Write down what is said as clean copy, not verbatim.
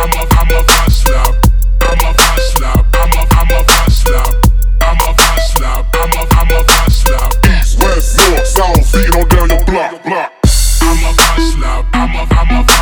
I'm a hustler. I'm a hustler. I'm a hustler. I'm a hustler. I'm a hustler. East, west, north, south, feet on down your block. I'm a hustler. I'm a